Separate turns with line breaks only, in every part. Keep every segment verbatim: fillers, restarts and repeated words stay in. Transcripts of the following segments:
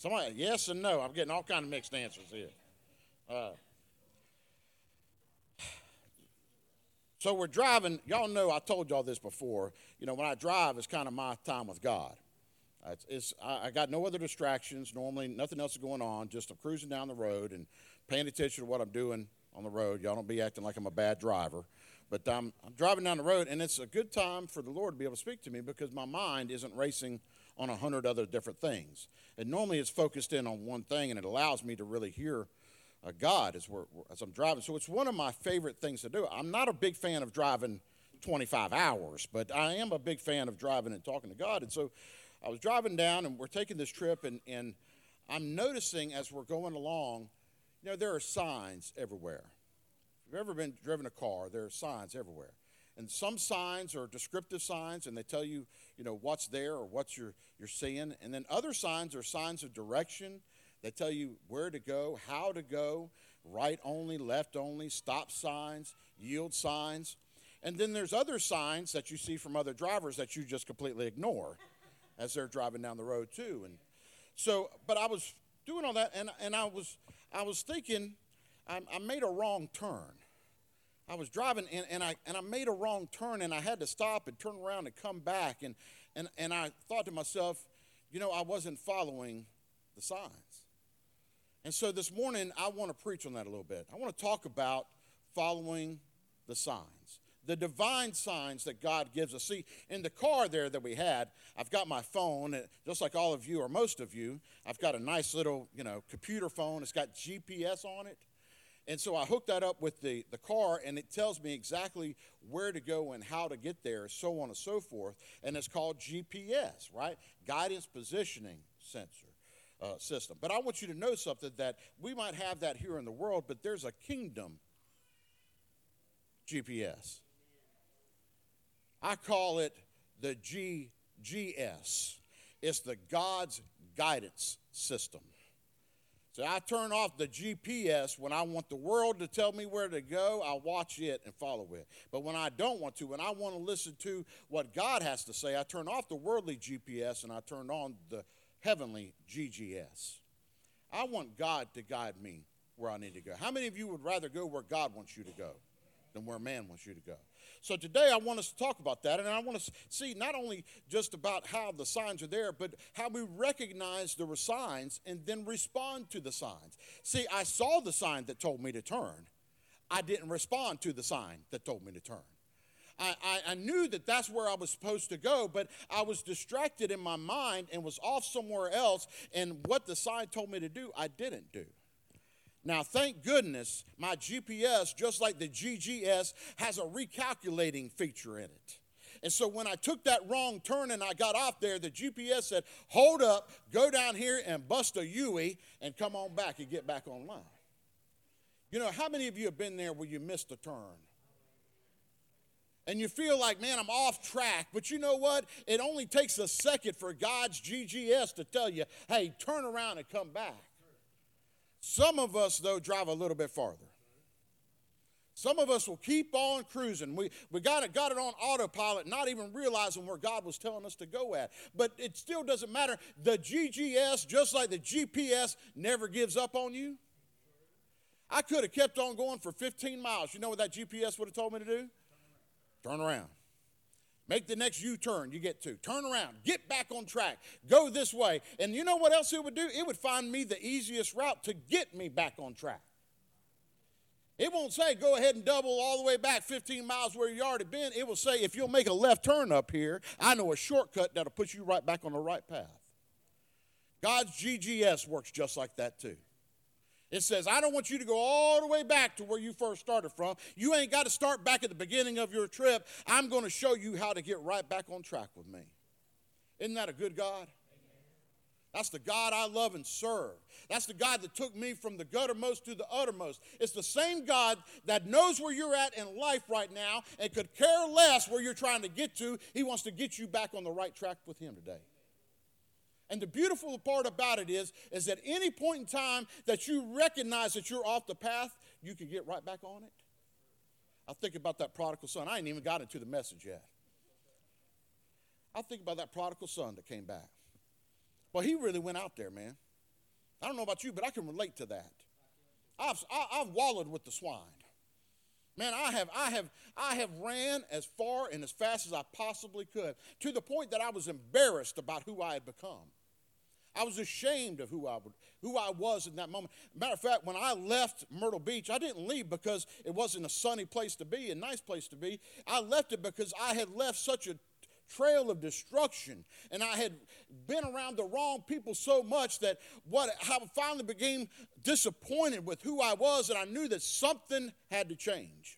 Somebody, yes and no. I'm getting all kind of mixed answers here. Uh, so we're driving. Y'all know I told y'all this before. You know, when I drive, it's kind of my time with God. It's, it's I, I got no other distractions. Normally, nothing else is going on. Just I'm cruising down the road and paying attention to what I'm doing on the road. Y'all don't be acting like I'm a bad driver. But I'm, I'm driving down the road, and it's a good time for the Lord to be able to speak to me because my mind isn't racing on a hundred other different things. And normally it's focused in on one thing, and it allows me to really hear uh, God as, we're, as I'm driving. So it's one of my favorite things to do. I'm not a big fan of driving twenty-five hours, but I am a big fan of driving and talking to God. And so I was driving down, and we're taking this trip, and, and I'm noticing as we're going along, you know, there are signs everywhere. If you've ever been driven a car, there are signs everywhere. And some signs are descriptive signs, and they tell you, you know, what's there or what you're, you're seeing. And then other signs are signs of direction. They tell you where to go, how to go, right only, left only, stop signs, yield signs. And then there's other signs that you see from other drivers that you just completely ignore as they're driving down the road too. And so, but I was doing all that, and, and I was I was thinking, I, I made a wrong turn. I was driving, and, and I and I made a wrong turn, and I had to stop and turn around and come back. And, and, and I thought to myself, you know, I wasn't following the signs. And so this morning, I want to preach on that a little bit. I want to talk about following the signs, the divine signs that God gives us. See, in the car there that we had, I've got my phone, just like all of you or most of you. I've got a nice little, you know, computer phone. It's got G P S on it. And so I hooked that up with the, the car, and it tells me exactly where to go and how to get there, so on and so forth. And it's called G P S, right? Guidance Positioning Sensor uh, System. But I want you to know something, that we might have that here in the world, but there's a kingdom G P S. I call it the G G S. It's the God's Guidance System. So I turn off the G P S when I want the world to tell me where to go. I watch it and follow it. But when I don't want to, when I want to listen to what God has to say, I turn off the worldly G P S and I turn on the heavenly G G S. I want God to guide me where I need to go. How many of you would rather go where God wants you to go than where man wants you to go? So today I want us to talk about that, and I want to see not only just about how the signs are there, but how we recognize there were signs and then respond to the signs. See, I saw the sign that told me to turn. I didn't respond to the sign that told me to turn. I, I, I knew that that's where I was supposed to go, but I was distracted in my mind and was off somewhere else, and what the sign told me to do, I didn't do. Now, thank goodness, my G P S, just like the G G S, has a recalculating feature in it. And so when I took that wrong turn and I got off there, the G P S said, hold up, go down here and bust a U-ey and come on back and get back online. You know, how many of you have been there where you missed a turn? And you feel like, man, I'm off track. But you know what? It only takes a second for God's G G S to tell you, hey, turn around and come back. Some of us, though, drive a little bit farther. Some of us will keep on cruising. We, we got, it, got it on autopilot, not even realizing where God was telling us to go at. But it still doesn't matter. The G G S, just like the G P S, never gives up on you. I could have kept on going for fifteen miles. You know what that G P S would have told me to do? Turn around. Make the next U-turn you get to. Turn around. Get back on track. Go this way. And you know what else it would do? It would find me the easiest route to get me back on track. It won't say go ahead and double all the way back fifteen miles where you already been. It will say if you'll make a left turn up here, I know a shortcut that'll put you right back on the right path. God's G G S works just like that too. It says, I don't want you to go all the way back to where you first started from. You ain't got to start back at the beginning of your trip. I'm going to show you how to get right back on track with me. Isn't that a good God? That's the God I love and serve. That's the God that took me from the guttermost to the uttermost. It's the same God that knows where you're at in life right now and could care less where you're trying to get to. He wants to get you back on the right track with him today. And the beautiful part about it is, is that any point in time that you recognize that you're off the path, you can get right back on it. I think about that prodigal son. I ain't even got into the message yet. I think about that prodigal son that came back. Well, he really went out there, man. I don't know about you, but I can relate to that. I've, I, I've wallowed with the swine. Man, I have, I have, I have ran as far and as fast as I possibly could, to the point that I was embarrassed about who I had become. I was ashamed of who I would, who I was in that moment. Matter of fact, when I left Myrtle Beach, I didn't leave because it wasn't a sunny place to be, a nice place to be. I left it because I had left such a trail of destruction, and I had been around the wrong people so much that what I finally became disappointed with who I was, and I knew that something had to change.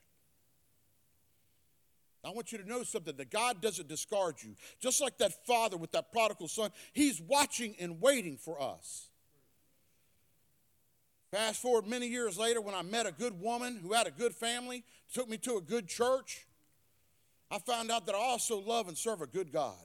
I want you to know something, that God doesn't discard you. Just like that father with that prodigal son, he's watching and waiting for us. Fast forward many years later, when I met a good woman who had a good family, took me to a good church, I found out that I also love and serve a good God.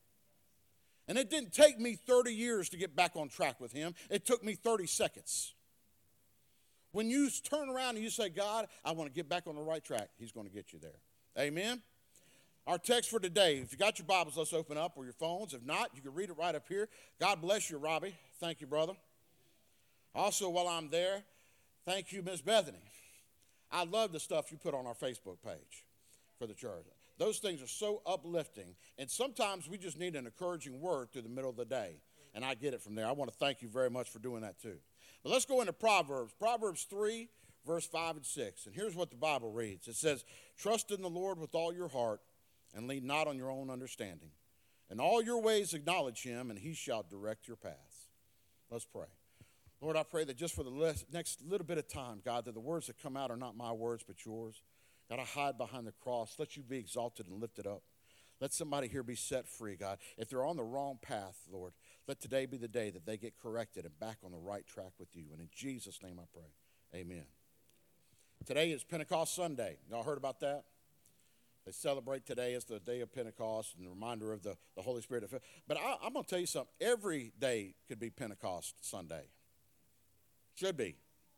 And it didn't take me thirty years to get back on track with him. It took me thirty seconds. When you turn around and you say, God, I want to get back on the right track, he's going to get you there. Amen? Our text for today, if you got your Bibles, let's open up, or your phones. If not, you can read it right up here. God bless you, Robbie. Thank you, brother. Also, while I'm there, thank you, Miss Bethany. I love the stuff you put on our Facebook page for the church. Those things are so uplifting, and sometimes we just need an encouraging word through the middle of the day, and I get it from there. I want to thank you very much for doing that too. But let's go into Proverbs. Proverbs three, verse five and six, and here's what the Bible reads. It says, trust in the Lord with all your heart, and lean not on your own understanding. In all your ways acknowledge him, and he shall direct your paths. Let's pray. Lord, I pray that just for the next little bit of time, God, that the words that come out are not my words but yours. God, I hide behind the cross. Let you be exalted and lifted up. Let somebody here be set free, God. If they're on the wrong path, Lord, let today be the day that they get corrected and back on the right track with you. And in Jesus' name I pray, amen. Today is Pentecost Sunday. Y'all heard about that? They celebrate today as the day of Pentecost and the reminder of the, the Holy Spirit. But I, I'm going to tell you something. Every day could be Pentecost Sunday. Should be.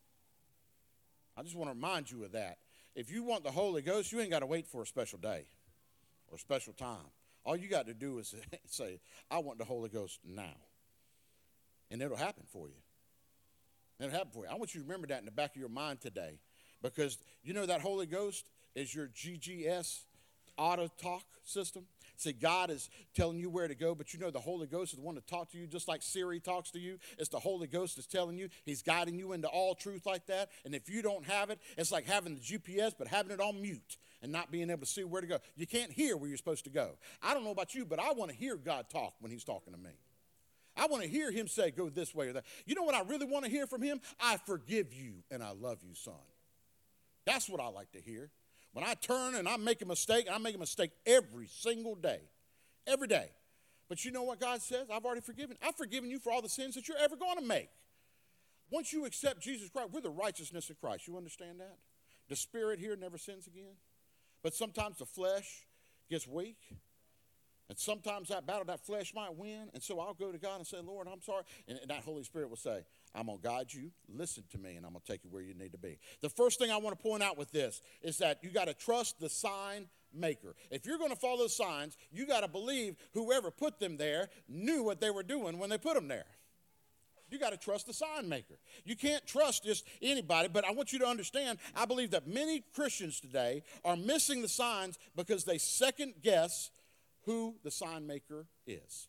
I just want to remind you of that. If you want the Holy Ghost, you ain't got to wait for a special day or a special time. All you got to do is say, I want the Holy Ghost now. And it'll happen for you. It'll happen for you. I want you to remember that in the back of your mind today. Because you know that Holy Ghost is your G G S auto talk system. See, God is telling you where to go, but you know the Holy Ghost is the one to talk to you just like Siri talks to you. It's the Holy Ghost that's telling you. He's guiding you into all truth like that. And if you don't have it, it's like having the G P S but having it on mute and not being able to see where to go. You can't hear where you're supposed to go. I don't know about you, but I want to hear God talk when he's talking to me. I want to hear him say, go this way or that. You know what I really want to hear from him? I forgive you and I love you, son. That's what I like to hear. When I turn and I make a mistake, I make a mistake every single day. Every day. But you know what God says? I've already forgiven. I've forgiven you for all the sins that you're ever going to make. Once you accept Jesus Christ, we're the righteousness of Christ. You understand that? The spirit here never sins again. But sometimes the flesh gets weak. And sometimes that battle, that flesh might win. And so I'll go to God and say, Lord, I'm sorry. And, and that Holy Spirit will say, I'm going to guide you, listen to me, and I'm going to take you where you need to be. The first thing I want to point out with this is that you got to trust the sign maker. If you're going to follow signs, you got to believe whoever put them there knew what they were doing when they put them there. You got to trust the sign maker. You can't trust just anybody, but I want you to understand, I believe that many Christians today are missing the signs because they second guess who the sign maker is.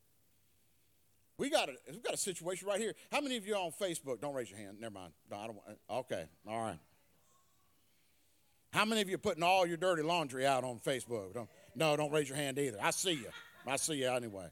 We got a, we got a situation right here. How many of you are on Facebook? Don't raise your hand. Never mind. No, I don't want, okay, all right. How many of you are putting all your dirty laundry out on Facebook? Don't, no, don't raise your hand either. I see you. I see you anyway.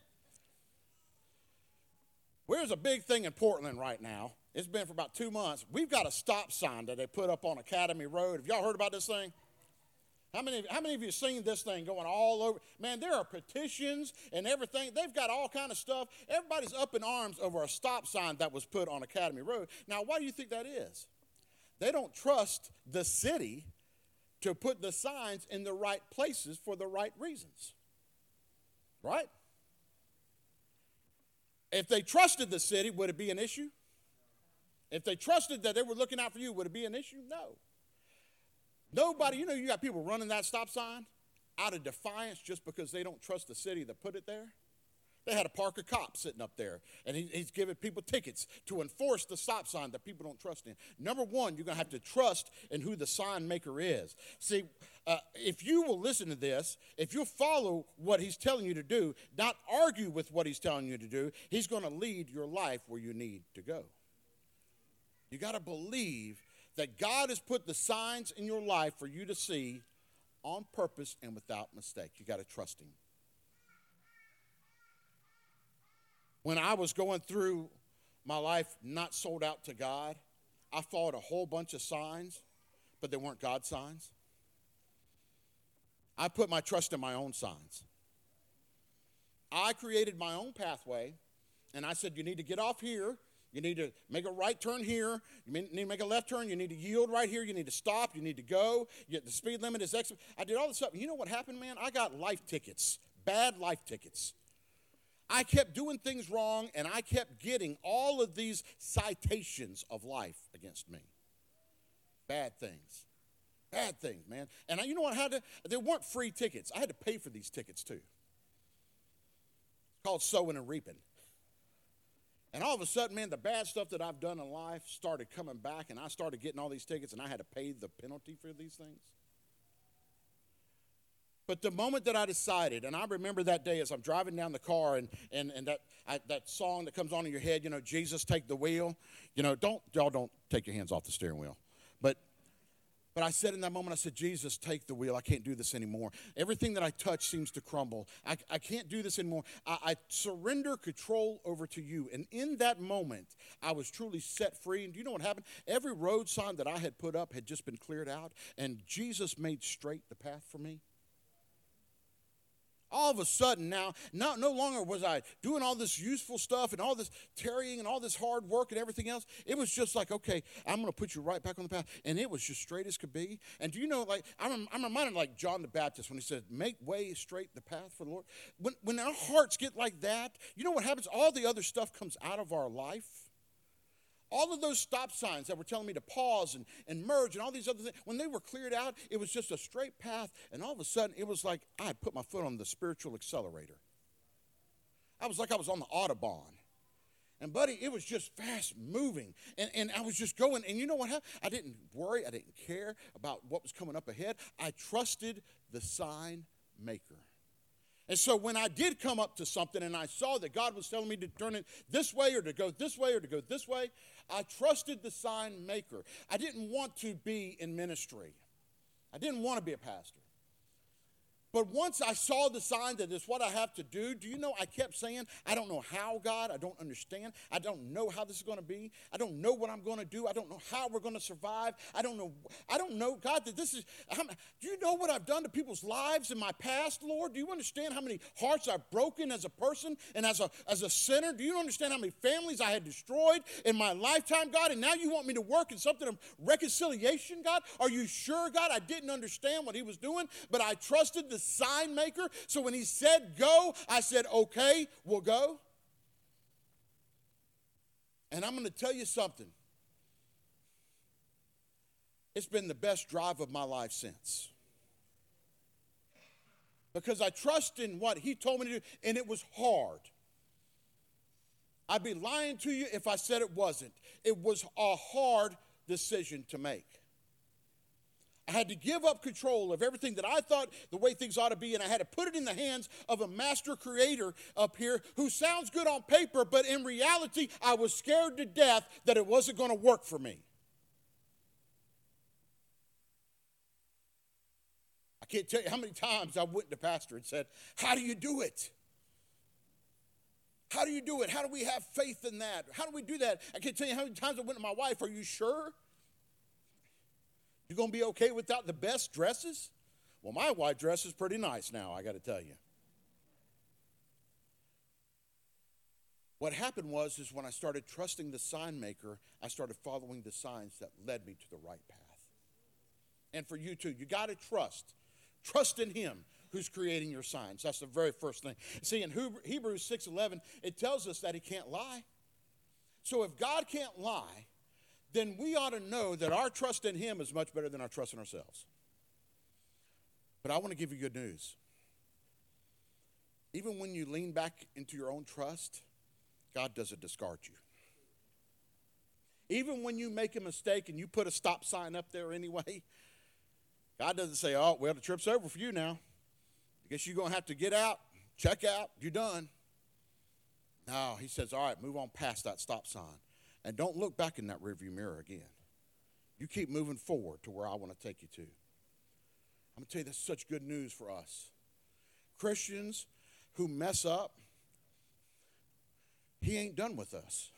There's a big thing in Portland right now. It's been for about two months. We've got a stop sign that they put up on Academy Road. Have y'all heard about this thing? How many, how many of you have seen this thing going all over? Man, there are petitions and everything. They've got all kind of stuff. Everybody's up in arms over a stop sign that was put on Academy Road. Now, why do you think that is? They don't trust the city to put the signs in the right places for the right reasons. Right? If they trusted the city, would it be an issue? If they trusted that they were looking out for you, would it be an issue? No. Nobody, you know, you got people running that stop sign out of defiance just because they don't trust the city that put it there. They had a park of cops sitting up there, and he, he's giving people tickets to enforce the stop sign that people don't trust in. Number one, you're going to have to trust in who the sign maker is. See, uh, if you will listen to this, if you'll follow what he's telling you to do, not argue with what he's telling you to do, he's going to lead your life where you need to go. You got to believe that God has put the signs in your life for you to see on purpose and without mistake. You got to trust him. When I was going through my life not sold out to God, I followed a whole bunch of signs, but they weren't God signs. I put my trust in my own signs. I created my own pathway, and I said, you need to get off here. You need to make a right turn here. You need to make a left turn. You need to yield right here. You need to stop. You need to go. You, the speed limit is X. I did all this stuff. You know what happened, man? I got life tickets, bad life tickets. I kept doing things wrong, and I kept getting all of these citations of life against me. Bad things. Bad things, man. And I, you know what I had to? They weren't free tickets. I had to pay for these tickets, too. It's called sowing and reaping. And all of a sudden, man, the bad stuff that I've done in life started coming back, and I started getting all these tickets, and I had to pay the penalty for these things. But the moment that I decided, and I remember that day as I'm driving down the car, and and, and that I, that song that comes on in your head, you know, Jesus, take the wheel. You know, don't y'all don't take your hands off the steering wheel. But but I said in that moment, I said, Jesus, take the wheel. I can't do this anymore. Everything that I touch seems to crumble. I, I can't do this anymore. I, I surrender control over to you. And in that moment, I was truly set free. And do you know what happened? Every road sign that I had put up had just been cleared out, and Jesus made straight the path for me. All of a sudden now, no, no longer was I doing all this useful stuff and all this tarrying and all this hard work and everything else. It was just like, okay, I'm going to put you right back on the path. And it was just straight as could be. And do you know, like, I'm, I'm reminded like John the Baptist when he said, make way straight the path for the Lord. When, when our hearts get like that, you know what happens? All the other stuff comes out of our life. All of those stop signs that were telling me to pause and, and merge and all these other things, when they were cleared out, it was just a straight path. And all of a sudden, it was like I had put my foot on the spiritual accelerator. I was like I was on the Autobahn. And, buddy, it was just fast moving. And, and I was just going. And you know what happened? I didn't worry. I didn't care about what was coming up ahead. I trusted the sign maker. And so when I did come up to something and I saw that God was telling me to turn it this way or to go this way or to go this way, I trusted the sign maker. I didn't want to be in ministry. I didn't want to be a pastor. But once I saw the sign that it's what I have to do, do you know, I kept saying, I don't know how, God. I don't understand. I don't know how this is going to be. I don't know what I'm going to do. I don't know how we're going to survive. I don't know. I don't know, God, that this is, I'm, do you know what I've done to people's lives in my past, Lord? Do you understand how many hearts I've broken as a person and as a, as a sinner? Do you understand how many families I had destroyed in my lifetime, God? And now you want me to work in something of reconciliation, God? Are you sure, God? I didn't understand what he was doing, but I trusted the sign maker. So when he said go, I said, okay, we'll go. And I'm going to tell you something. It's been the best drive of my life since. Because I trust in what he told me to do, and it was hard. I'd be lying to you if I said it wasn't. It was a hard decision to make. I had to give up control of everything that I thought the way things ought to be, and I had to put it in the hands of a master creator up here who sounds good on paper, but in reality, I was scared to death that it wasn't going to work for me. I can't tell you how many times I went to pastor and said, how do you do it? How do you do it? How do we have faith in that? How do we do that? I can't tell you how many times I went to my wife, are you sure? You going to be okay without the best dresses? Well, my wife dresses pretty nice now, I got to tell you. What happened was is when I started trusting the sign maker, I started following the signs that led me to the right path. And for you too, you got to trust. Trust in him who's creating your signs. That's the very first thing. See, in Hebrews six eleven, it tells us that he can't lie. So if God can't lie, then we ought to know that our trust in him is much better than our trust in ourselves. But I want to give you good news. Even when you lean back into your own trust, God doesn't discard you. Even when you make a mistake and you put a stop sign up there anyway, God doesn't say, oh, well, the trip's over for you now. I guess you're going to have to get out, check out, you're done. No, he says, all right, move on past that stop sign. And don't look back in that rearview mirror again. You keep moving forward to where I want to take you to. I'm going to tell you, that's such good news for us. Christians who mess up, he ain't done with us.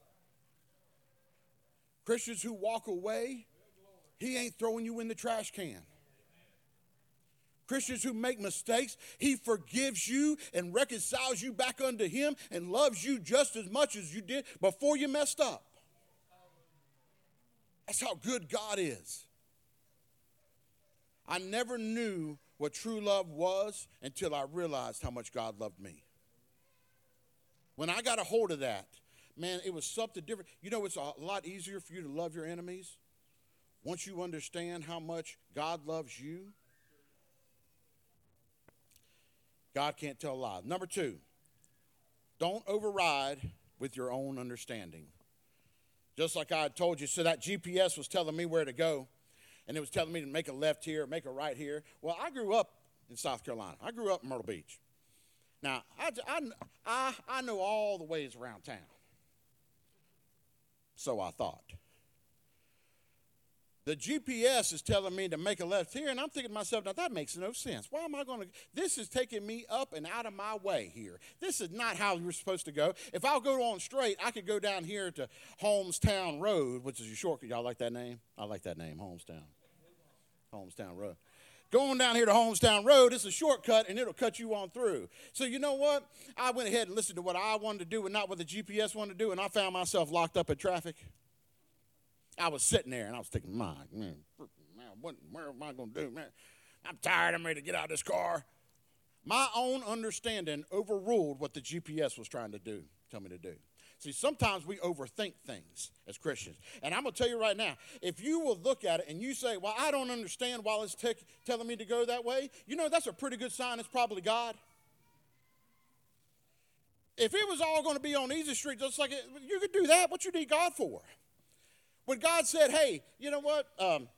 Christians who walk away, he ain't throwing you in the trash can. Christians who make mistakes, he forgives you and reconciles you back unto him and loves you just as much as you did before you messed up. That's how good God is. I never knew what true love was until I realized how much God loved me. When I got a hold of that, man, it was something different. You know, it's a lot easier for you to love your enemies once you understand how much God loves you. God can't tell a lie. Number two, don't override with your own understanding. Just like I had told you, so that G P S was telling me where to go, and it was telling me to make a left here, make a right here. Well, I grew up in South Carolina. I grew up in Myrtle Beach. Now, I, I, I, I know all the ways around town. So I thought. The G P S is telling me to make a left here, and I'm thinking to myself, now that makes no sense. Why am I going to, this is taking me up and out of my way here. This is not how you're supposed to go. If I'll go on straight, I could go down here to Holmestown Road, which is a shortcut. Y'all like that name? I like that name, Holmestown. Holmestown Road. Going down here to Holmestown Road, it's a shortcut, and it'll cut you on through. So you know what? I went ahead and listened to what I wanted to do and not what the G P S wanted to do, and I found myself locked up in traffic. I was sitting there, and I was thinking, my, man, man what, where am I going to do? Man, I'm tired. I'm ready to get out of this car. My own understanding overruled what the G P S was trying to do, tell me to do. See, sometimes we overthink things as Christians. And I'm going to tell you right now, if you will look at it and you say, well, I don't understand why it's t- telling me to go that way, you know, that's a pretty good sign it's probably God. If it was all going to be on easy street, just like it, you could do that. What you need God for? When God said, hey, you know what? Um,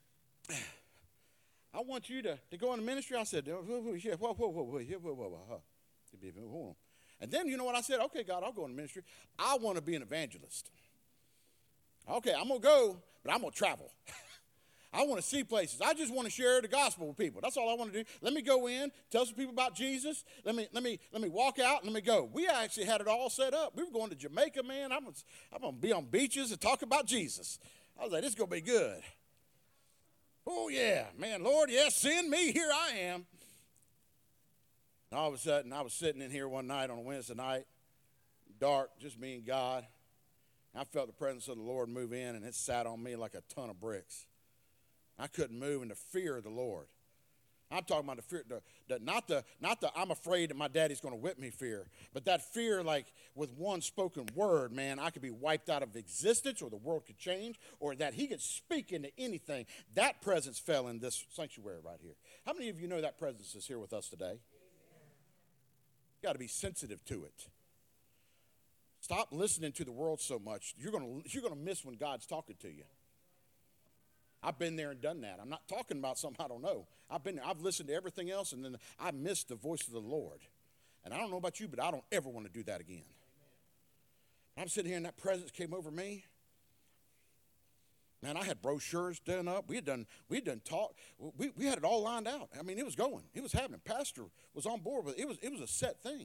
I want you to, to go into ministry. I said, whoa, whoa, whoa, whoa, whoa, whoa, whoa, whoa, whoa, whoa. And then, you know what I said? Okay, God, I'll go into ministry. I want to be an evangelist. Okay, I'm going to go, but I'm going to travel. I want to see places. I just want to share the gospel with people. That's all I want to do. Let me go in, tell some people about Jesus. Let me let me let me walk out and let me go. We actually had it all set up. We were going to Jamaica, man. I'm, I'm going to be on beaches and talk about Jesus. I was like, this is going to be good. Oh, yeah, man, Lord, yes, send me. Here I am. And all of a sudden, I was sitting in here one night on a Wednesday night, dark, just me and God. I felt the presence of the Lord move in, and it sat on me like a ton of bricks. I couldn't move in the fear of the Lord. I'm talking about the fear, the, the, not the not the I'm afraid that my daddy's going to whip me fear, but that fear like with one spoken word, man, I could be wiped out of existence or the world could change or that he could speak into anything. That presence fell in this sanctuary right here. How many of you know that presence is here with us today? You got to be sensitive to it. Stop listening to the world so much. You're going to you're going to miss when God's talking to you. I've been there and done that. I'm not talking about something I don't know. I've been there. I've listened to everything else, and then I missed the voice of the Lord. And I don't know about you, but I don't ever want to do that again. I'm sitting here, and that presence came over me. Man, I had brochures done up. We had done, we had done talk. We, we had it all lined out. I mean, it was going. It was happening. Pastor was on board with it. It was, it was a set thing.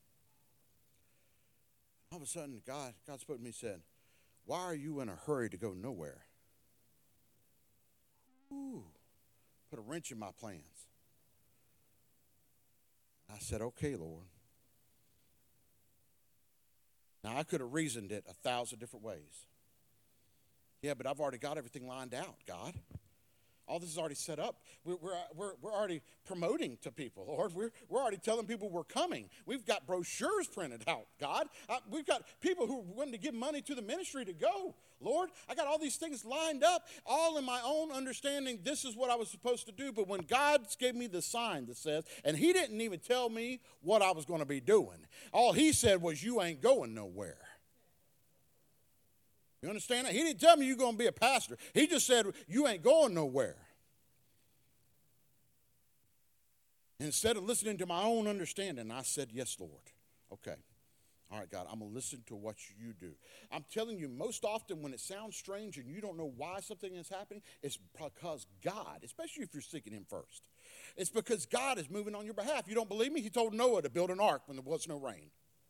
All of a sudden, God, God spoke to me and said, why are you in a hurry to go nowhere? Ooh, put a wrench in my plans. I said, okay, Lord. Now, I could have reasoned it a thousand different ways. Yeah, but I've already got everything lined out, God. All this is already set up. We're, we're, we're, we're already promoting to people, Lord. We're, we're already telling people we're coming. We've got brochures printed out, God. Uh, we've got people who are willing to give money to the ministry to go. Lord, I got all these things lined up, all in my own understanding. This is what I was supposed to do. But when God gave me the sign that says, and he didn't even tell me what I was going to be doing. All he said was, you ain't going nowhere. You understand that? He didn't tell me you're going to be a pastor. He just said, you ain't going nowhere. Instead of listening to my own understanding, I said, yes, Lord. Okay. All right, God, I'm going to listen to what you do. I'm telling you, most often when it sounds strange and you don't know why something is happening, it's because God, especially if you're seeking him first, it's because God is moving on your behalf. You don't believe me? He told Noah to build an ark when there was no rain.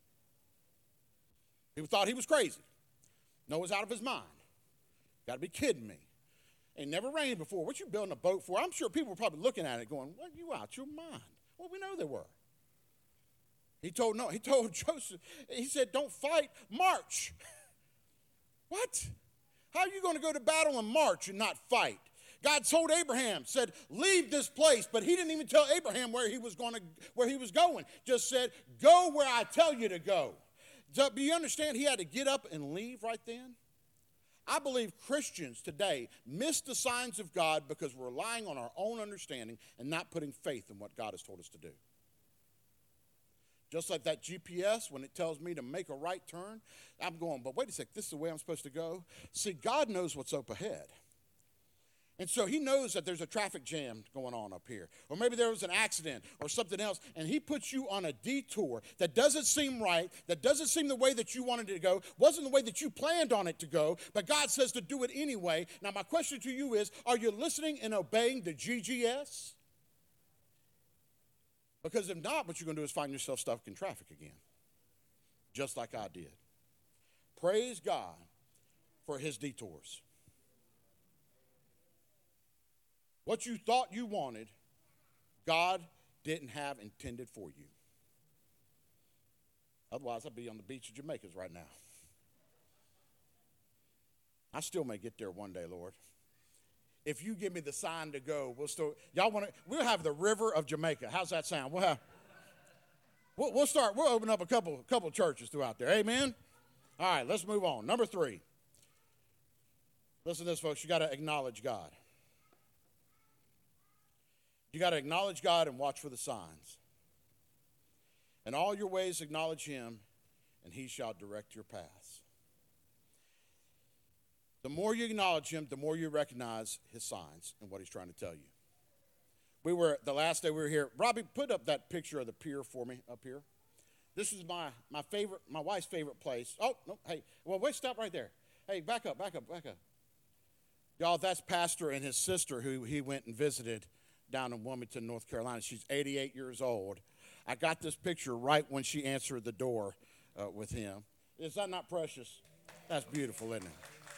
People thought he was crazy. Noah's out of his mind. Got to be kidding me. Ain't never rained before. What you building a boat for? I'm sure people were probably looking at it going, what, you out your mind? Well, we know they were. He told no, he told Joseph, he said, don't fight, march. What? How are you going to go to battle and march and not fight? God told Abraham, said, leave this place, but he didn't even tell Abraham where he was going to, where he was going. Just said, go where I tell you to go. Do you understand he had to get up and leave right then? I believe Christians today miss the signs of God because we're relying on our own understanding and not putting faith in what God has told us to do. Just like that G P S, when it tells me to make a right turn, I'm going, but wait a sec, this is the way I'm supposed to go? See, God knows what's up ahead. And so he knows that there's a traffic jam going on up here. Or maybe there was an accident or something else, and he puts you on a detour that doesn't seem right, that doesn't seem the way that you wanted it to go, wasn't the way that you planned on it to go, but God says to do it anyway. Now, my question to you is, are you listening and obeying the G G S? Because if not, what you're going to do is find yourself stuck in traffic again, just like I did. Praise God for his detours. What you thought you wanted, God didn't have intended for you. Otherwise, I'd be on the beach of Jamaica right now. I still may get there one day, Lord. If you give me the sign to go, we'll still, y'all want to, we'll have the river of Jamaica. How's that sound? We'll have, we'll, we'll start, we'll open up a couple, couple churches throughout there. Amen? All right, let's move on. Number three. Listen to this, folks. You got to acknowledge God. You got to acknowledge God and watch for the signs. In all your ways acknowledge him, and he shall direct your paths. The more you acknowledge him, the more you recognize his signs and what he's trying to tell you. We were, the last day we were here, Robbie, put up that picture of the pier for me up here. This is my, my favorite, my wife's favorite place. Oh, no, hey, well, wait, stop right there. Hey, back up, back up, back up. Y'all, that's Pastor and his sister who he went and visited down in Wilmington, North Carolina. She's eighty-eight years old. I got this picture right when she answered the door uh, with him. Is that not precious? That's beautiful, isn't it?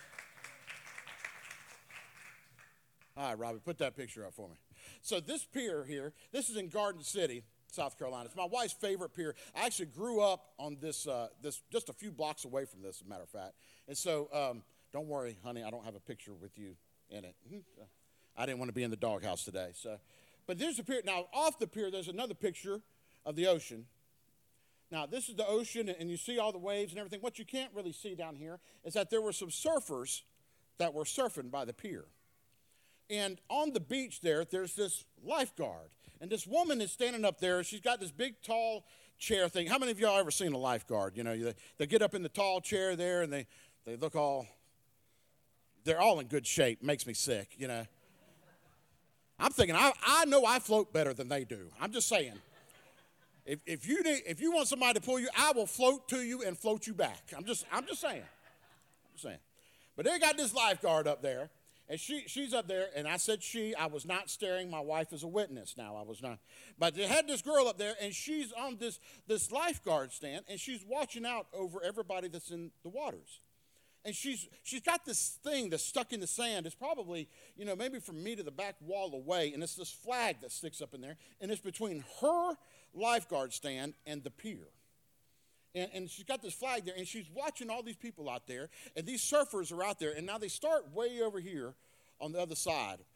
All right, Robbie, put that picture up for me. So this pier here, this is in Garden City, South Carolina. It's my wife's favorite pier. I actually grew up on this, uh, this just a few blocks away from this, as a matter of fact. And so um, don't worry, honey, I don't have a picture with you in it. I didn't want to be in the doghouse today. So, but there's a pier. Now, off the pier, there's another picture of the ocean. Now, this is the ocean, and you see all the waves and everything. What you can't really see down here is that there were some surfers that were surfing by the pier. And on the beach there, there's this lifeguard. And this woman is standing up there. She's got this big, tall chair thing. How many of y'all ever seen a lifeguard? You know, they, they get up in the tall chair there, and they, they look all, they're all in good shape. Makes me sick, you know. I'm thinking, I, I know I float better than they do. I'm just saying. If, if, you need, if you want somebody to pull you, I will float to you and float you back. I'm just, I'm just saying. I'm just saying. But they got this lifeguard up there. And she, she's up there, and I said she. I was not staring. My wife is a witness now. I was not. But they had this girl up there, and she's on this, this lifeguard stand, and she's watching out over everybody that's in the waters. And she's she's got this thing that's stuck in the sand. It's probably, you know, maybe from me to the back wall away, and it's this flag that sticks up in there, and it's between her lifeguard stand and the pier. And, and she's got this flag there, and she's watching all these people out there, and these surfers are out there, and now they start way over here on the other side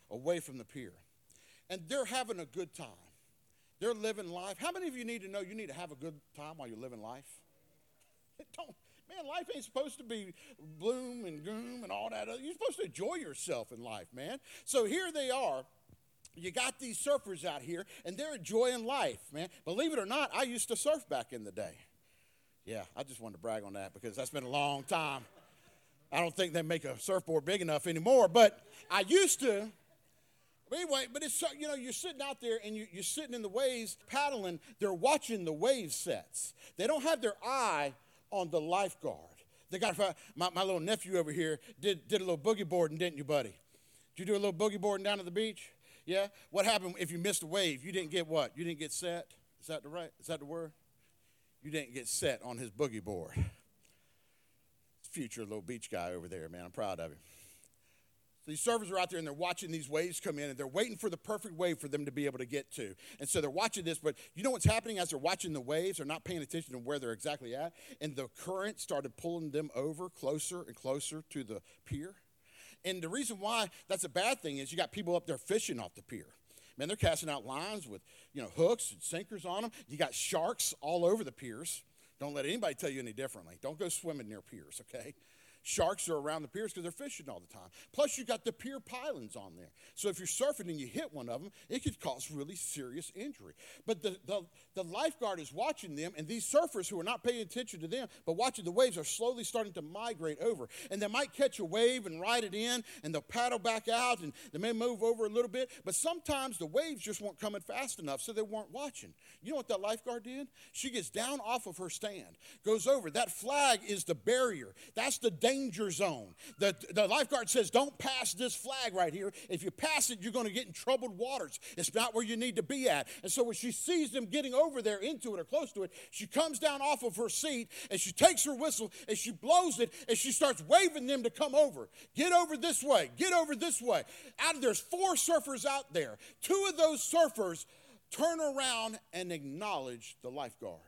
away from the pier. And they're having a good time. They're living life. How many of you need to know you need to have a good time while you're living life? Don't, man, life ain't supposed to be gloom and gloom and all that. You're supposed to enjoy yourself in life, man. So here they are. You got these surfers out here, and they're enjoying life, man. Believe it or not, I used to surf back in the day. Yeah, I just wanted to brag on that because that's been a long time. I don't think they make a surfboard big enough anymore, but I used to. But anyway, but it's, you know, you're sitting out there and you, you're sitting in the waves paddling. They're watching the wave sets. They don't have their eye on the lifeguard. They got my, my little nephew over here did, did a little boogie boarding, didn't you, buddy? Did you do a little boogie boarding down at the beach? Yeah? What happened if you missed a wave? You didn't get what? You didn't get set? Is that the right? Is that the word? You didn't get set on his boogie board. Future little beach guy over there, man. I'm proud of him. So these surfers are out there and they're watching these waves come in and they're waiting for the perfect wave for them to be able to get to. And so they're watching this, but you know what's happening as they're watching the waves? They're not paying attention to where they're exactly at. And the current started pulling them over closer and closer to the pier. And the reason why that's a bad thing is you got people up there fishing off the pier. Man, they're casting out lines with, you know, hooks and sinkers on them. You got sharks all over the piers. Don't let anybody tell you any differently. Don't go swimming near piers, okay? Sharks are around the piers because they're fishing all the time. Plus, you got the pier pylons on there. So if you're surfing and you hit one of them, it could cause really serious injury. But the, the, the lifeguard is watching them, and these surfers who are not paying attention to them, but watching the waves, are slowly starting to migrate over. And they might catch a wave and ride it in, and they'll paddle back out, and they may move over a little bit. But sometimes the waves just weren't coming fast enough, so they weren't watching. You know what that lifeguard did? She gets down off of her stand, goes over. That flag is the barrier. That's the danger zone. The, the lifeguard says, don't pass this flag right here. If you pass it, you're going to get in troubled waters. It's not where you need to be at. And so when she sees them getting over there into it or close to it, she comes down off of her seat and she takes her whistle and she blows it and she starts waving them to come over. Get over this way. Get over this way. Out of there's four surfers out there. Two of those surfers turn around and acknowledge the lifeguard.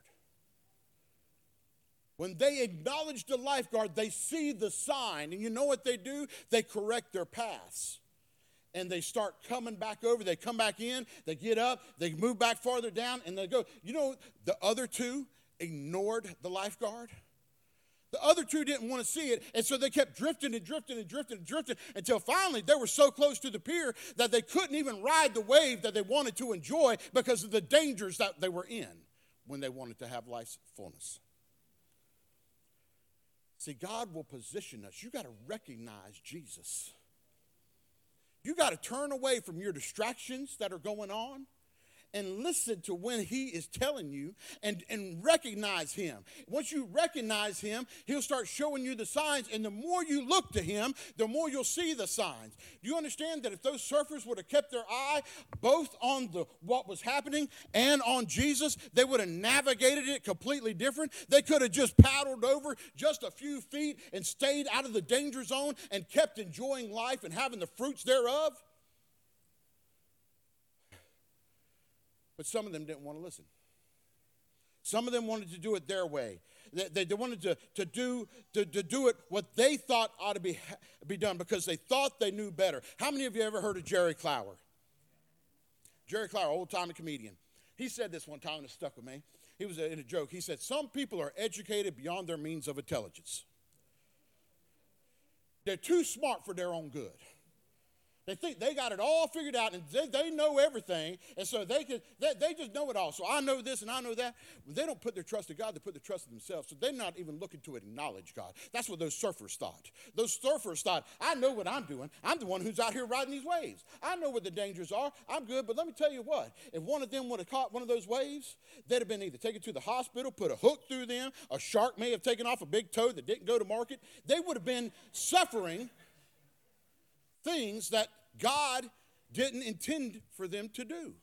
When they acknowledge the lifeguard, they see the sign. And you know what they do? They correct their paths. And they start coming back over. They come back in. They get up. They move back farther down. And they go. You know, the other two ignored the lifeguard. The other two didn't want to see it. And so they kept drifting and drifting and drifting and drifting until finally they were so close to the pier that they couldn't even ride the wave that they wanted to enjoy because of the dangers that they were in when they wanted to have life's fullness. See, God will position us. You got to recognize Jesus. You got to turn away from your distractions that are going on and listen to when he is telling you and, and recognize him. Once you recognize him, he'll start showing you the signs, and the more you look to him, the more you'll see the signs. Do you understand that if those surfers would have kept their eye both on the what was happening and on Jesus, they would have navigated it completely different? They could have just paddled over just a few feet and stayed out of the danger zone and kept enjoying life and having the fruits thereof. But some of them didn't want to listen. Some of them wanted to do it their way. They, they, they wanted to, to, do, to, to do it what they thought ought to be, be done because they thought they knew better. How many of you ever heard of Jerry Clower? Jerry Clower, old-timey comedian. He said this one time and it stuck with me. He was in a joke. He said, some people are educated beyond their means of intelligence. They're too smart for their own good. They think they got it all figured out, and they, they know everything, and so they can they, they just know it all. So I know this and I know that. But they don't put their trust in God, they put their trust in themselves. So they're not even looking to acknowledge God. That's what those surfers thought. Those surfers thought, I know what I'm doing. I'm the one who's out here riding these waves. I know what the dangers are. I'm good, but let me tell you what. If one of them would have caught one of those waves, they'd have been either taken to the hospital, put a hook through them, a shark may have taken off a big toe that didn't go to market. They would have been suffering things that God didn't intend for them to do.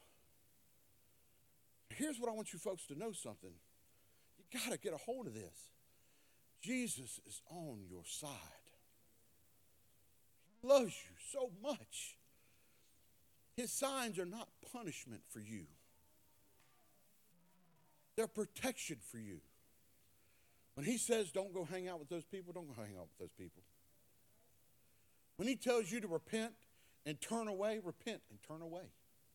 Here's what I want you folks to know something. You got to get a hold of this. Jesus is on your side. He loves you so much. His signs are not punishment for you. They're protection for you. When he says don't go hang out with those people, don't go hang out with those people. When he tells you to repent and turn away, repent and turn away.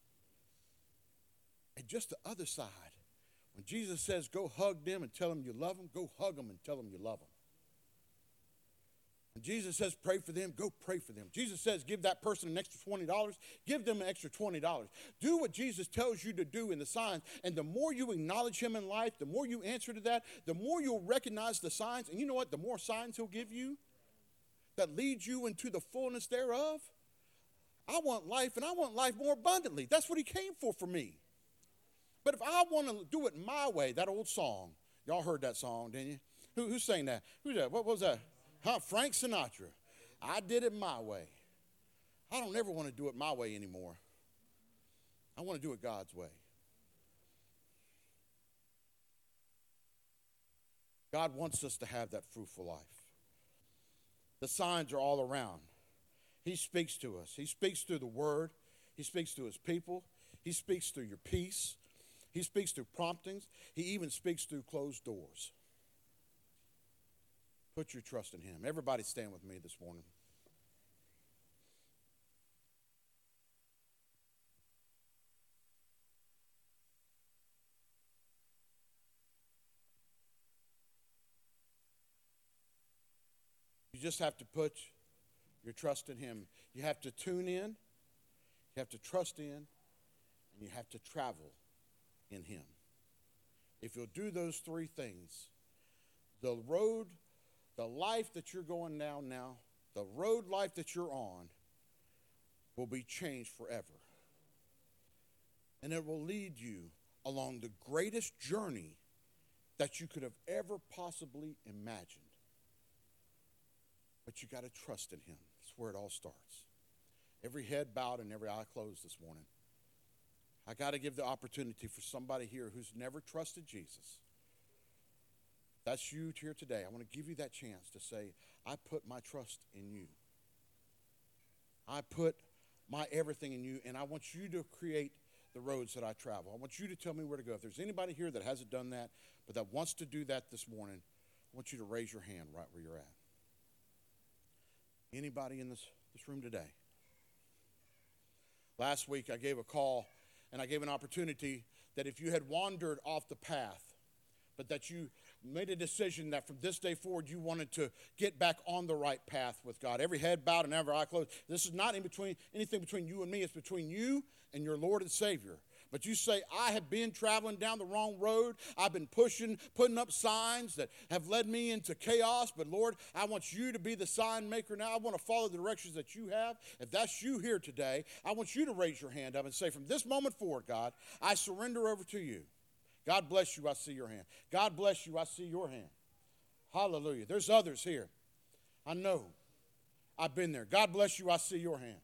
And just the other side, when Jesus says go hug them and tell them you love them, go hug them and tell them you love them. When Jesus says pray for them, go pray for them. Jesus says give that person an extra twenty dollars, give them an extra twenty dollars. Do what Jesus tells you to do in the signs. And the more you acknowledge him in life, the more you answer to that, the more you'll recognize the signs. And you know what? The more signs he'll give you that lead you into the fullness thereof. I want life, and I want life more abundantly. That's what he came for for me. But if I want to do it my way, that old song, y'all heard that song, didn't you? Who, who sang that? Who's that? What was that? Huh? Frank Sinatra. I did it my way. I don't ever want to do it my way anymore. I want to do it God's way. God wants us to have that fruitful life. The signs are all around. He speaks to us. He speaks through the word. He speaks to his people. He speaks through your peace. He speaks through promptings. He even speaks through closed doors. Put your trust in him. Everybody stand with me this morning. You just have to put your trust in him. You have to tune in, you have to trust in, and you have to travel in him. If you'll do those three things, the road, the life that you're going down now, the road life that you're on will be changed forever. And it will lead you along the greatest journey that you could have ever possibly imagined. But you got to trust in him. That's where it all starts. Every head bowed and every eye closed this morning. I got to give the opportunity for somebody here who's never trusted Jesus. That's you here today. I want to give you that chance to say, I put my trust in you. I put my everything in you, and I want you to create the roads that I travel. I want you to tell me where to go. If there's anybody here that hasn't done that, but that wants to do that this morning, I want you to raise your hand right where you're at. Anybody in this, this room today? Last week I gave a call and I gave an opportunity that if you had wandered off the path, but that you made a decision that from this day forward you wanted to get back on the right path with God. Every head bowed and every eye closed. This is not in between anything between you and me. It's between you and your Lord and Savior. But you say, I have been traveling down the wrong road. I've been pushing, putting up signs that have led me into chaos. But Lord, I want you to be the sign maker now. I want to follow the directions that you have. If that's you here today, I want you to raise your hand up and say, from this moment forward, God, I surrender over to you. God bless you, I see your hand. God bless you, I see your hand. Hallelujah. There's others here. I know. I've been there. God bless you, I see your hand.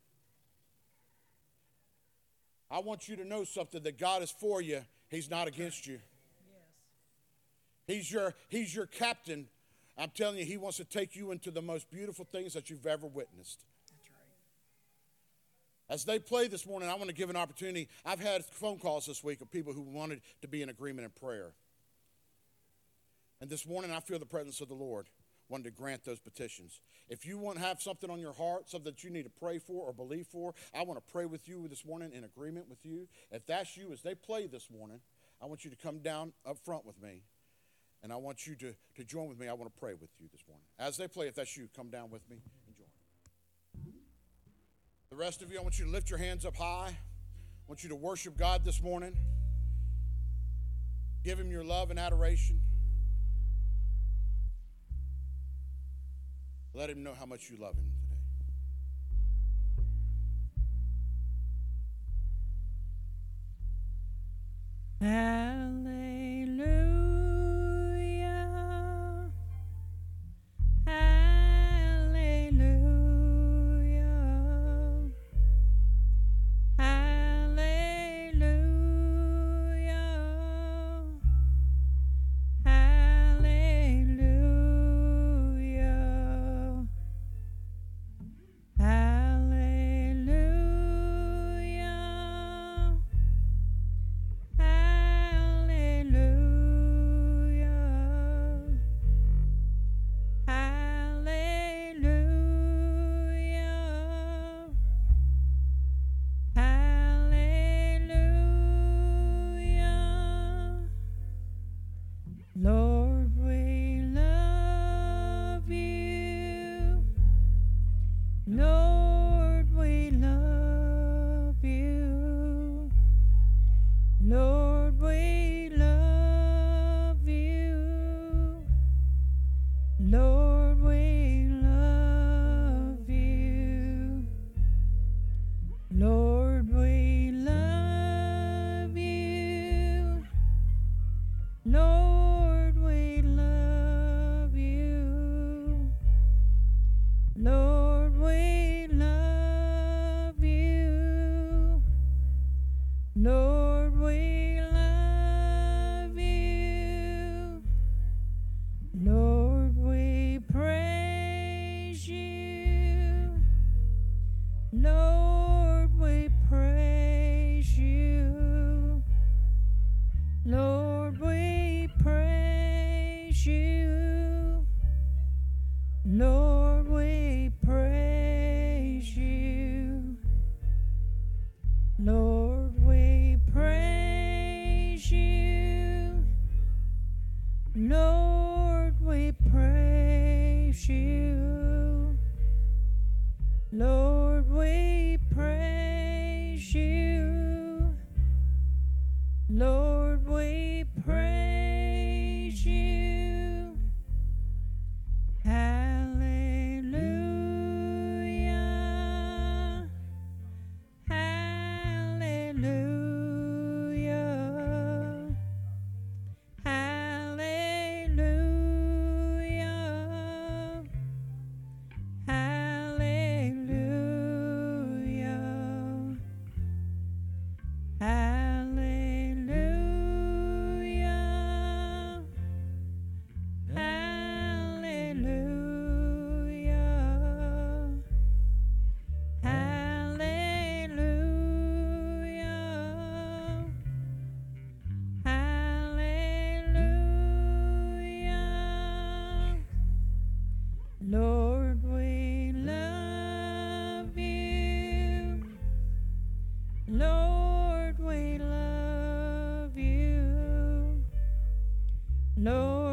I want you to know something, that God is for you. He's not against you. Yes. He's your, he's your captain. I'm telling you, he wants to take you into the most beautiful things that you've ever witnessed. That's right. As they play this morning, I want to give an opportunity. I've had phone calls this week of people who wanted to be in agreement in prayer. And this morning, I feel the presence of the Lord wanted to grant those petitions. If you want to have something on your heart, something that you need to pray for or believe for, I want to pray with you this morning in agreement with you. If that's you, as they play this morning, I want you to come down up front with me, and I want you to, to join with me. I want to pray with you this morning. As they play, if that's you, come down with me and join. The rest of you, I want you to lift your hands up high. I want you to worship God this morning. Give him your love and adoration. Let him know how much you love him today.
Hallelujah. Hallelujah. Hallelujah. Hallelujah.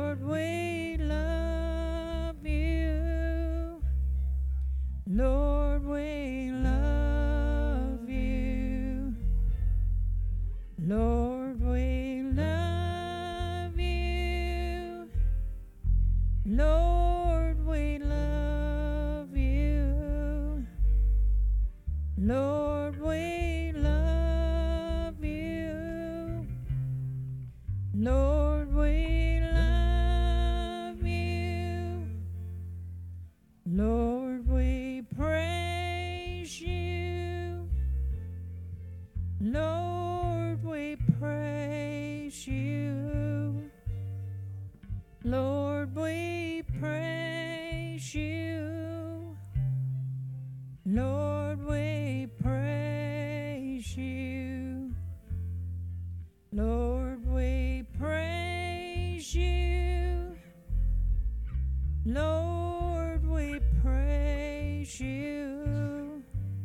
Lord, we love you. Lord, we love you. Lord, we love you. Lord, we love you. Lord, we love you. Lord, we love you. Lord, we praise you. Lord, we praise you. Lord, we praise you. Lord, we praise you. Lord, we praise you. Lord, we praise you.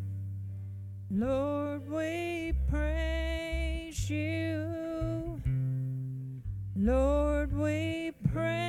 Lord, we praise you. Lord, we praise